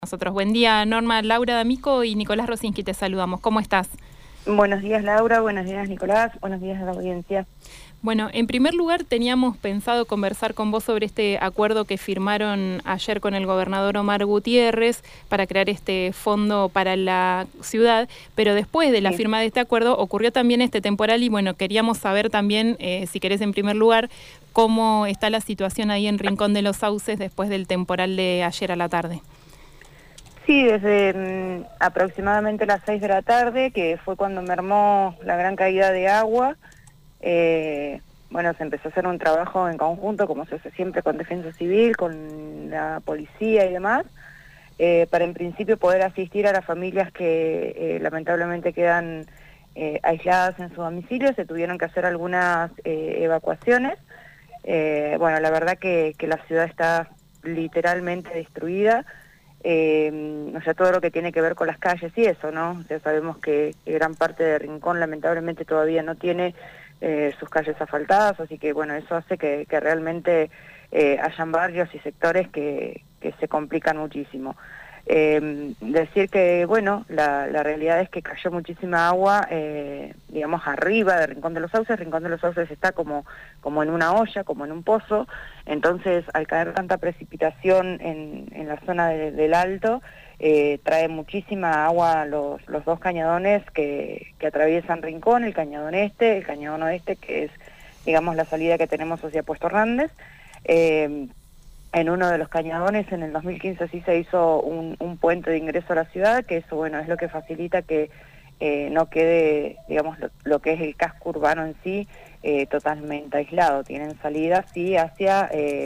Nosotros. Buen día, Norma, Laura D'Amico y Nicolás Rosinski, te saludamos. ¿Cómo estás? Buenos días, Laura. Buenos días, Nicolás. Buenos días a la audiencia. Bueno, en primer lugar teníamos pensado conversar con vos sobre este acuerdo que firmaron ayer con el gobernador Omar Gutiérrez para crear este fondo para la ciudad, pero después de la firma de este acuerdo ocurrió también este temporal y bueno, queríamos saber también, si querés en primer lugar, cómo está la situación ahí en Rincón de los Sauces después del temporal de ayer a la tarde. Sí, desde aproximadamente las 6 de la tarde, que fue cuando mermó la gran caída de agua, bueno, se empezó a hacer un trabajo en conjunto, como se hace siempre con Defensa Civil, con la policía y demás, para en principio poder asistir a las familias que lamentablemente quedan aisladas en su domicilio. Se tuvieron que hacer algunas evacuaciones. Bueno, la verdad que la ciudad está literalmente destruida. O sea, todo lo que tiene que ver con las calles y eso, ¿no? O sea, sabemos que gran parte de Rincón lamentablemente todavía no tiene sus calles asfaltadas, así que bueno, eso hace que realmente hayan barrios y sectores que se complican muchísimo. Decir que, bueno, la realidad es que cayó muchísima agua, digamos, arriba de Rincón de los Sauces. Rincón de los Sauces está como en una olla, como en un pozo. Entonces, al caer tanta precipitación en la zona del Alto, trae muchísima agua los dos cañadones que atraviesan Rincón, el cañadón este, el cañadón oeste, que es, digamos, la salida que tenemos hacia Puesto Hernández. En uno de los cañadones en el 2015 sí se hizo un puente de ingreso a la ciudad, que eso, bueno, es lo que facilita que no quede, digamos, lo que es el casco urbano en sí totalmente aislado. Tienen salida, sí, hacia,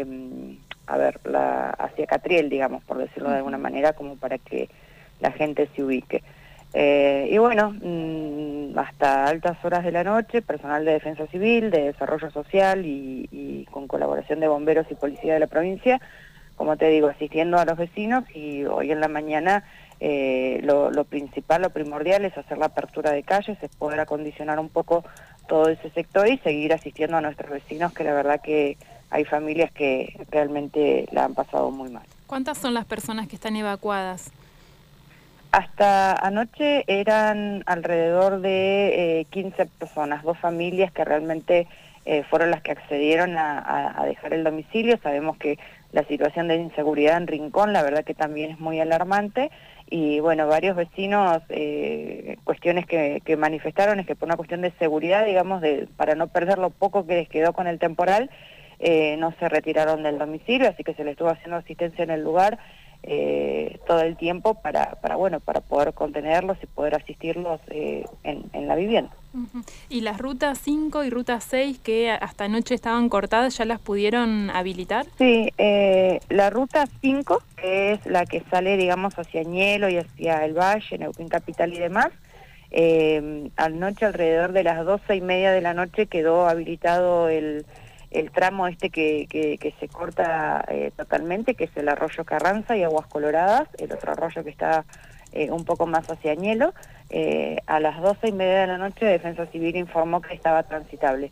hacia Catriel, digamos, por decirlo de alguna manera, como para que la gente se ubique. Y bueno, hasta altas horas de la noche, personal de Defensa Civil, de Desarrollo Social y con colaboración de bomberos y policía de la provincia, como te digo, asistiendo a los vecinos. Y hoy en la mañana lo principal, lo primordial es hacer la apertura de calles, es poder acondicionar un poco todo ese sector y seguir asistiendo a nuestros vecinos, que la verdad que hay familias que realmente la han pasado muy mal. ¿Cuántas son las personas que están evacuadas? Hasta anoche eran alrededor de 15 personas, 2 familias que realmente fueron las que accedieron a dejar el domicilio. Sabemos que la situación de inseguridad en Rincón, la verdad que también es muy alarmante, y bueno, varios vecinos, cuestiones que manifestaron es que por una cuestión de seguridad, digamos, para no perder lo poco que les quedó con el temporal, no se retiraron del domicilio, así que se les estuvo haciendo asistencia en el lugar todo el tiempo para poder contenerlos y poder asistirlos en la vivienda. ¿Y las rutas 5 y ruta 6 que hasta anoche estaban cortadas, ya las pudieron habilitar? Sí, la ruta 5, que es la que sale, digamos, hacia Ñelo y hacia el Valle, Neuquén Capital y demás, anoche alrededor de las 12:30 de la noche quedó habilitado el tramo este que se corta totalmente, que es el arroyo Carranza y Aguas Coloradas, el otro arroyo que está un poco más hacia Ñelo. A las 12:30 de la noche Defensa Civil informó que estaba transitable.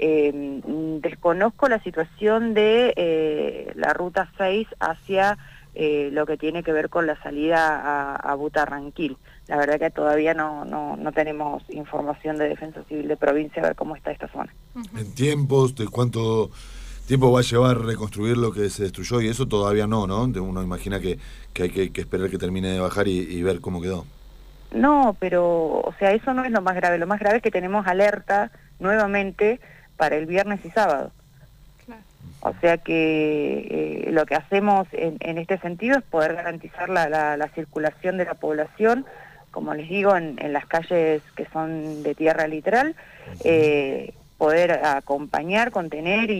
Desconozco la situación de la ruta 6 hacia lo que tiene que ver con la salida a Butarranquil. La verdad que todavía no tenemos información de Defensa Civil de provincia a ver cómo está esta zona. En tiempos, de cuánto tiempo va a llevar reconstruir lo que se destruyó, y eso todavía no, ¿no? Uno imagina que hay que esperar que termine de bajar y ver cómo quedó. No, pero, o sea, eso no es lo más grave. Lo más grave es que tenemos alerta nuevamente para el viernes y sábado. Claro. O sea que lo que hacemos en este sentido es poder garantizar la circulación de la población, como les digo, en las calles que son de tierra literal, poder acompañar, contener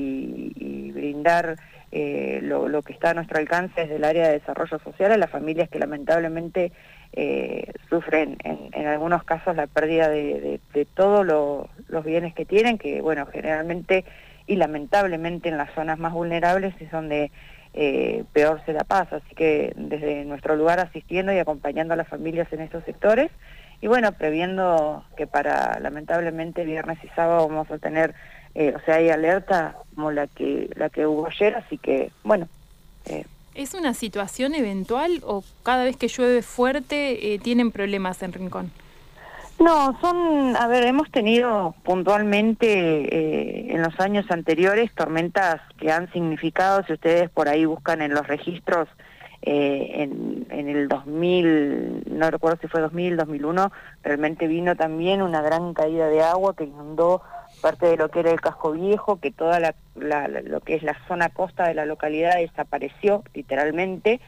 y brindar lo que está a nuestro alcance desde el área de desarrollo social a las familias que lamentablemente sufren en algunos casos la pérdida de todos los bienes que tienen, que bueno, generalmente y lamentablemente en las zonas más vulnerables es donde peor se la pasa. Así que desde nuestro lugar asistiendo y acompañando a las familias en estos sectores, y bueno, previendo que para lamentablemente viernes y sábado vamos a tener, o sea, hay alerta como la que hubo ayer, así que bueno, ¿Es una situación eventual o cada vez que llueve fuerte tienen problemas en Rincón? No, hemos tenido puntualmente en los años anteriores tormentas que han significado, si ustedes por ahí buscan en los registros, en el 2000, no recuerdo si fue 2000, 2001, realmente vino también una gran caída de agua que inundó parte de lo que era el casco viejo, que toda lo que es la zona costa de la localidad desapareció literalmente.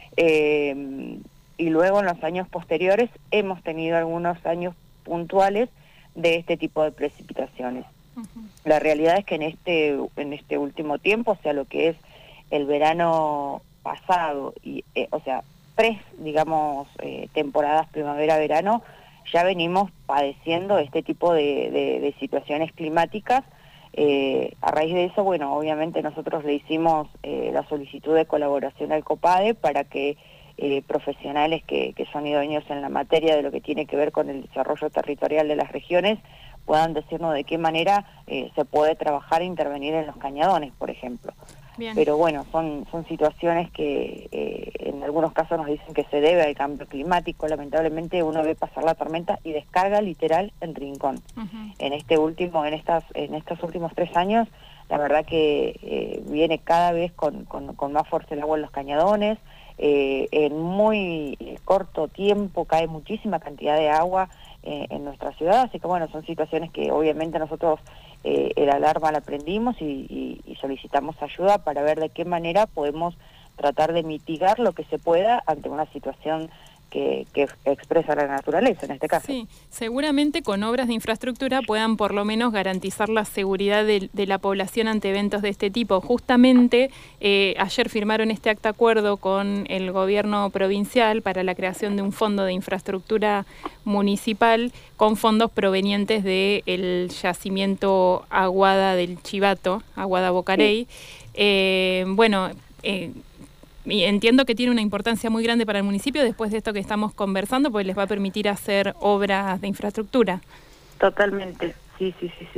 Y luego en los años posteriores hemos tenido algunos años puntuales de este tipo de precipitaciones. La realidad es que en este último tiempo, o sea, lo que es el verano pasado, y digamos, temporadas primavera-verano, ya venimos padeciendo este tipo de situaciones climáticas. A raíz de eso, bueno, obviamente nosotros le hicimos la solicitud de colaboración al COPADE para que profesionales que son idóneos en la materia de lo que tiene que ver con el desarrollo territorial de las regiones puedan decirnos de qué manera se puede trabajar e intervenir en los cañadones, por ejemplo. Bien. Pero bueno, son situaciones que en algunos casos nos dicen que se debe al cambio climático. Lamentablemente uno ve pasar la tormenta y descarga literal en Rincón. En estos últimos 3 años, la verdad que viene cada vez con más fuerza el agua en los cañadones. En muy corto tiempo cae muchísima cantidad de agua en nuestra ciudad, así que bueno, son situaciones que obviamente nosotros el alarma la prendimos y solicitamos ayuda para ver de qué manera podemos tratar de mitigar lo que se pueda ante una situación que expresa la naturaleza en este caso. Sí, seguramente con obras de infraestructura puedan por lo menos garantizar la seguridad de la población ante eventos de este tipo. Justamente ayer firmaron este acta acuerdo con el gobierno provincial para la creación de un fondo de infraestructura municipal con fondos provenientes del yacimiento Aguada del Chivato, Aguada Bocarey. Y entiendo que tiene una importancia muy grande para el municipio después de esto que estamos conversando, porque les va a permitir hacer obras de infraestructura. Totalmente, sí.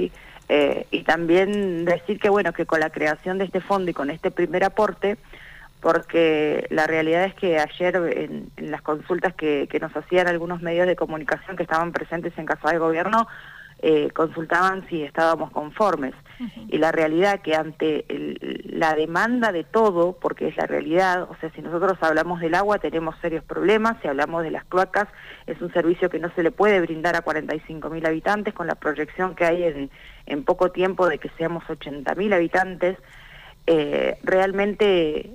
Y también decir que bueno, que con la creación de este fondo y con este primer aporte, porque la realidad es que ayer en las consultas que nos hacían algunos medios de comunicación que estaban presentes en Casa de Gobierno, consultaban si estábamos conformes. Y la realidad que ante la demanda de todo, porque es la realidad, o sea, si nosotros hablamos del agua tenemos serios problemas, si hablamos de las cloacas, es un servicio que no se le puede brindar a 45.000 habitantes, con la proyección que hay en poco tiempo de que seamos 80.000 habitantes. Realmente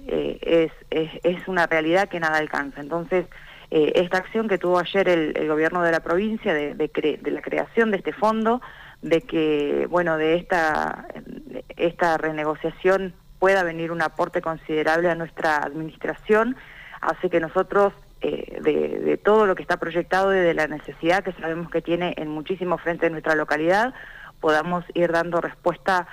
es una realidad que nada alcanza. Entonces, esta acción que tuvo ayer el gobierno de la provincia de la creación de este fondo, de que, bueno, de esta renegociación pueda venir un aporte considerable a nuestra administración, hace que nosotros, de todo lo que está proyectado y de la necesidad que sabemos que tiene en muchísimos frentes de nuestra localidad, podamos ir dando respuesta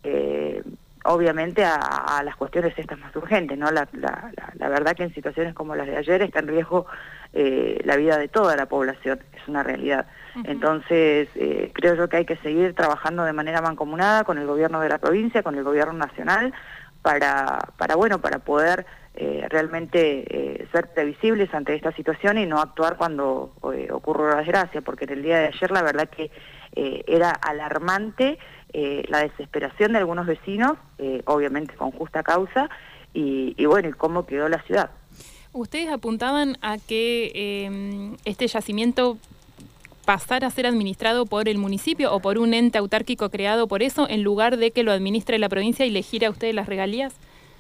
obviamente a las cuestiones estas más urgentes, ¿no? La verdad que en situaciones como las de ayer está en riesgo la vida de toda la población, es una realidad. Entonces, creo yo que hay que seguir trabajando de manera mancomunada con el gobierno de la provincia, con el gobierno nacional, para poder realmente ser previsibles ante esta situación y no actuar cuando ocurre una desgracia, porque en el día de ayer la verdad que era alarmante la desesperación de algunos vecinos, obviamente con justa causa, y cómo quedó la ciudad. Ustedes apuntaban a que este yacimiento pasara a ser administrado por el municipio o por un ente autárquico creado por eso, en lugar de que lo administre la provincia y le gire a ustedes las regalías.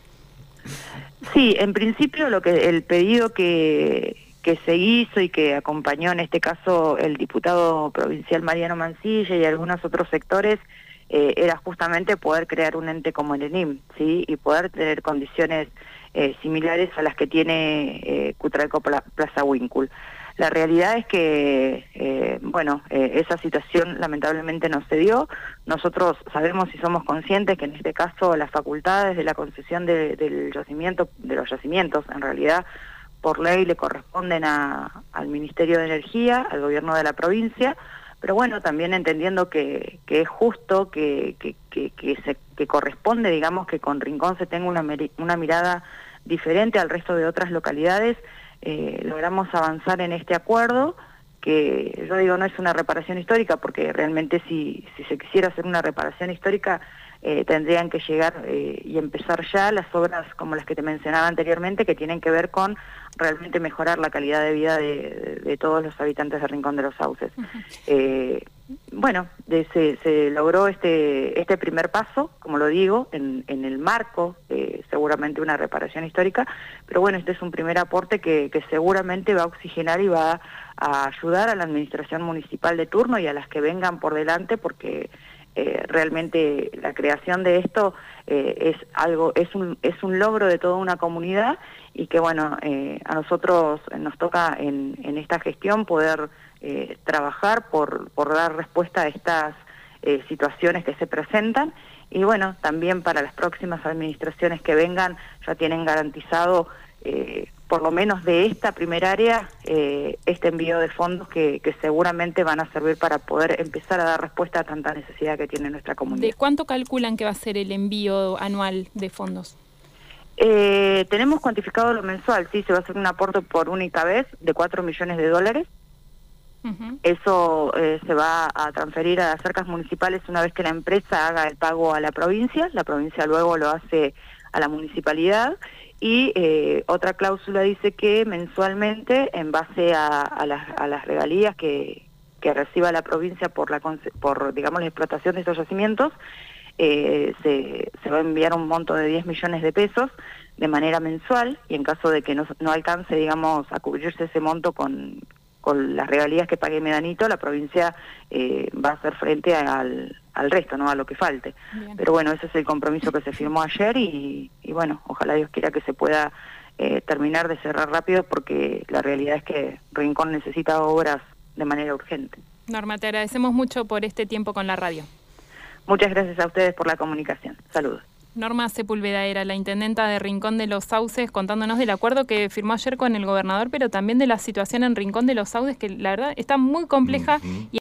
Sí, en principio el pedido que se hizo y que acompañó en este caso el diputado provincial Mariano Mancilla y algunos otros sectores, era justamente poder crear un ente como el ENIM, ¿sí? Y poder tener condiciones similares a las que tiene Cutralcó Plaza Huíncul. La realidad es que, esa situación lamentablemente no se dio. Nosotros sabemos y somos conscientes que en este caso las facultades de la concesión de los yacimientos, en realidad, por ley le corresponden al Ministerio de Energía, al gobierno de la provincia, pero bueno, también entendiendo que es justo, que corresponde, digamos, que con Rincón se tenga una mirada diferente al resto de otras localidades, logramos avanzar en este acuerdo, que yo digo no es una reparación histórica, porque realmente si se quisiera hacer una reparación histórica, tendrían que llegar y empezar ya las obras como las que te mencionaba anteriormente, que tienen que ver con realmente mejorar la calidad de vida de todos los habitantes de Rincón de los Sauces. Bueno, se logró este primer paso, como lo digo, en el marco, seguramente una reparación histórica, pero bueno, este es un primer aporte que seguramente va a oxigenar y va a ayudar a la administración municipal de turno y a las que vengan por delante, porque realmente la creación de esto es un logro de toda una comunidad, y que bueno, a nosotros nos toca en esta gestión poder trabajar por dar respuesta a estas situaciones que se presentan, y bueno, también para las próximas administraciones que vengan ya tienen garantizado, por lo menos de esta primera área, este envío de fondos que seguramente van a servir para poder empezar a dar respuesta a tanta necesidad que tiene nuestra comunidad. ¿De cuánto calculan que va a ser el envío anual de fondos? Tenemos cuantificado lo mensual, sí, se va a hacer un aporte por única vez de $4 millones. Eso se va a transferir a las arcas municipales una vez que la empresa haga el pago a la provincia luego lo hace a la municipalidad, y otra cláusula dice que mensualmente, en base a las regalías que reciba la provincia por digamos, la explotación de estos yacimientos, se va a enviar un monto de 10 millones de pesos de manera mensual, y en caso de que no alcance, digamos, a cubrirse ese monto con las regalías que pague Medanito, la provincia va a hacer frente al resto, ¿no? A lo que falte. Bien. Pero bueno, ese es el compromiso que se firmó ayer, y bueno, ojalá Dios quiera que se pueda terminar de cerrar rápido, porque la realidad es que Rincón necesita obras de manera urgente. Norma, te agradecemos mucho por este tiempo con la radio. Muchas gracias a ustedes por la comunicación. Saludos. Norma Sepúlveda era la intendenta de Rincón de los Sauces, contándonos del acuerdo que firmó ayer con el gobernador, pero también de la situación en Rincón de los Sauces, que la verdad está muy compleja.